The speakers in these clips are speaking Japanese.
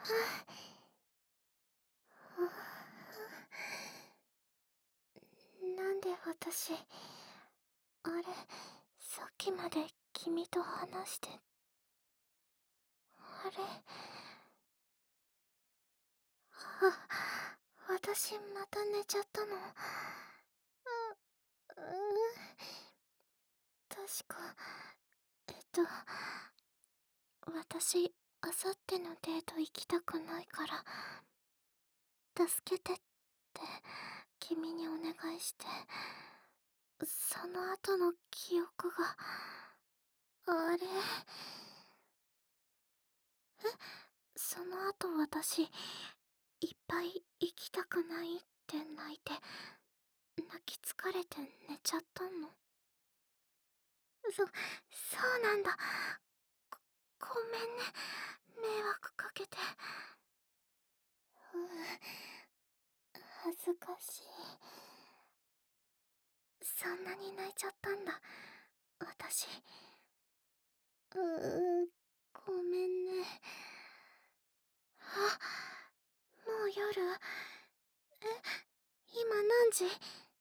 なんで私、あれ、さっきまで君と話して、あれ、私また寝ちゃったの。確か、えっと、私、あさってのデート行きたくないから、助けてって君にお願いして、その後の記憶が、あれ、その後私、いっぱい行きたくないって泣いて、泣き疲れて寝ちゃったの。そうなんだ。ごめんね。迷惑かけて。恥ずかしい。そんなに泣いちゃったんだ。私。ごめんね。もう夜？今何時？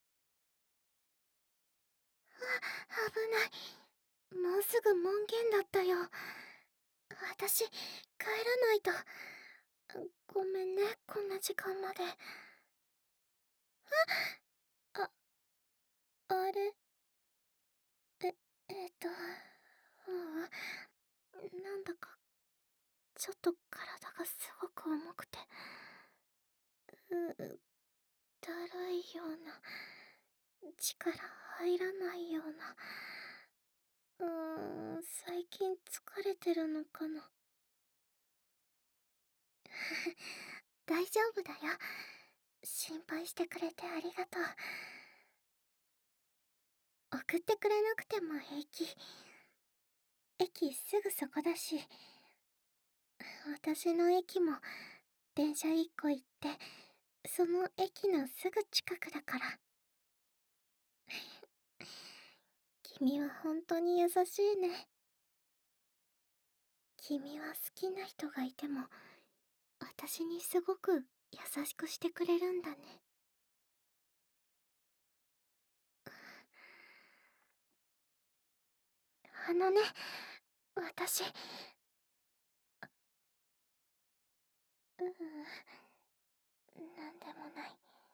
危ない。もうすぐ門限だったよ。私、帰らないと。ごめんね、こんな時間まで。あ、あれ、え、なんだか、ちょっと体がすごく重くて、だるいような、力入らないような、最近疲れてるのかな。大丈夫だよ。心配してくれてありがとう。送ってくれなくても平気。駅すぐそこだし、私の駅も電車1個行って、その駅のすぐ近くだから。君は本当に優しいね。君は好きな人がいても、私にすごく優しくしてくれるんだね。あのね、私、なんでもない。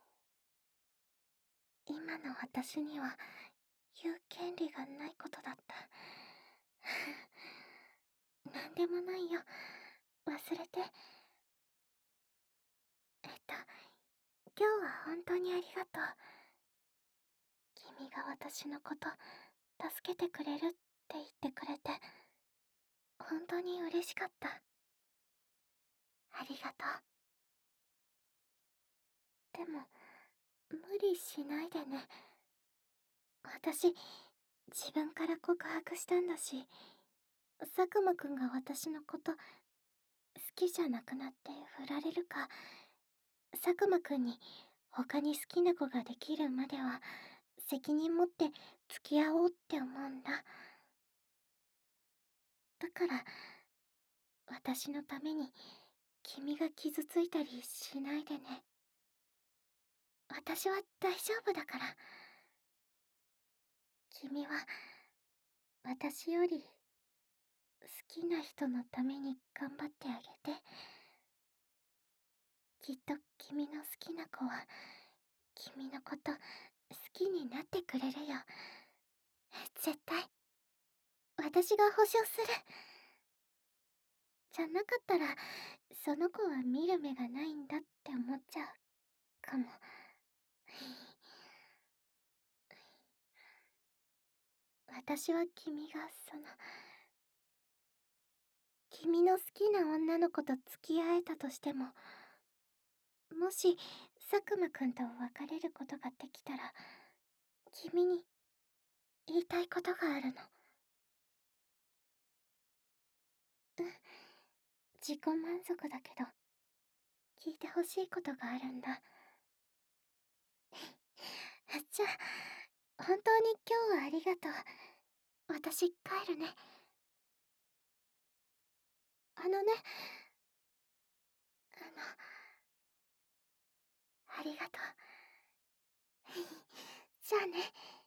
今の私には言う権利がないことだった。なんでもないよ。忘れて。今日は本当にありがとう。君が私のこと助けてくれるって言ってくれて、本当に嬉しかった。ありがとう。でも、無理しないでね。私、自分から告白したんだし、佐久間くんが私のこと好きじゃなくなって振られるか、佐久間くんに他に好きな子ができるまでは責任持って付き合おうって思うんだ。だから、私のために君が傷ついたりしないでね。私は大丈夫だから。君は私より好きな人のために頑張ってあげて。きっと君の好きな子は君のこと好きになってくれるよ。絶対。私が保証する。じゃなかったらその子は見る目がないんだって思っちゃうかも。私は君の好きな女の子と付き合えたとしても、もし佐久間くんと別れることができたら、君に言いたいことがあるの。自己満足だけど、聞いてほしいことがあるんだ。じゃあ、本当に今日はありがとう。私帰るね。あのね、 ありがとう。じゃあね。